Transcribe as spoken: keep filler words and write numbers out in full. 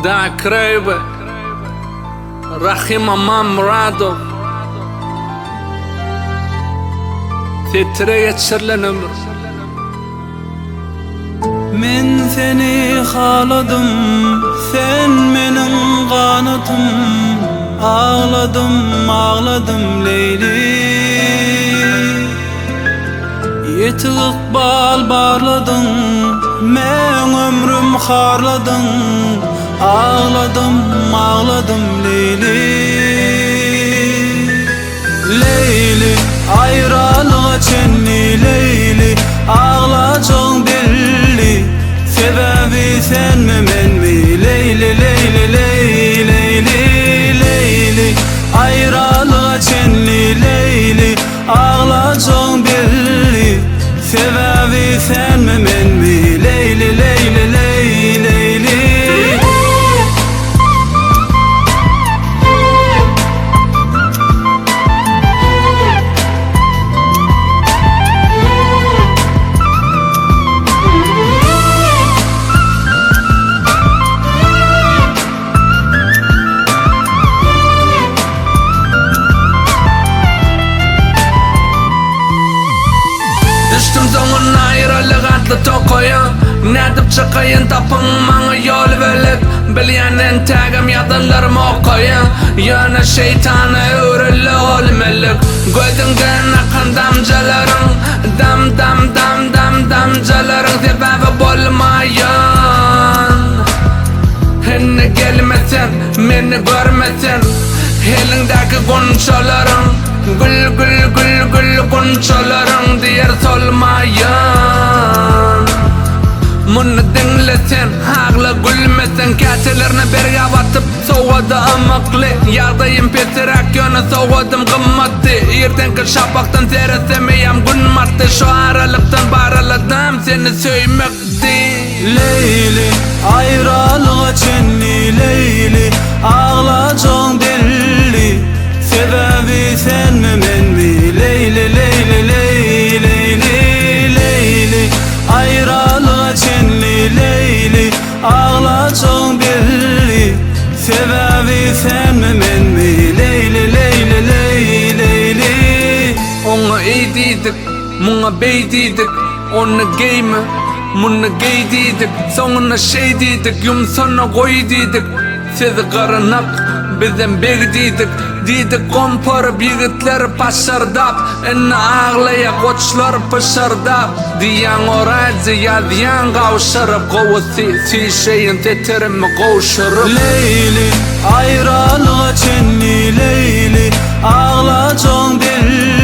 Da Kraybe, Rahim Aman Muradov, Titre geçirilen ömür. Men seni haladım, sen menin kanatım. Ağladım, ağladım Leyli. Yetilik bal barladın, men ömrüm harladın. Ağladım, ağladım Leyli. Leyli, ayrılığa çenli Leyli. Ağlacağın belli, sebebi sen mi men mi? Leyli, Leyli, Leyli, Leyli, Leyli. Ayrılığa çenli Leyli. Ağlacağın belli, sebebi sen mi men mi? Leyli, Leyli, Leyli, Leyli. Düştüm zonun ayrılık adlı tokoya. Nedip çıkayın tapın bana yol verip. Bilyenin tegim yadınlarım okoya. Yana şeytanı öğrülü olmelik. Gözünden akan damcaların, dam dam dam dam damcaların sebebi olmayan. Henni gelmesen, beni görmesen, elindeki gonçaların, gül gül gül gül gonçaların diğer solmayan. Bunu dinlesen, ağla gülmesen, keçelerini berge batıp soğudu amaklı. Yağdayım pesirak yönü soğudum kımmatı. Ertenki şapaktan teresemeyem gün mattı. Şu aralıktan baraladım seni söymekti. Leyli, ayrılığa çenli Leyli. Ağlacağın belli, sebebi sen mi men mi? Leyli, Leyli, Leyli, Leyli, Leyli. Ayrılığa çenli Leyli. Ağlacağın belli, sebebi sen mi men mi? Leyli, Leyli, Leyli, Leyli. Ona iyi dedik, buna bey dedik. Onu giyme, bunu giy dedik. Sonuna şey dedik, yumsana koy dedik. Sizi karınak, bizden beg dedik. Dedik komparıp yigitler paşardap. Enne ağlaya koçlar pışardap. Diyan oracı ya diyan kavşarıp. Kovusi sişeyin teterimi koşurup. Leyli, ayrılığa çenli Leyli. Ağlacağın belli,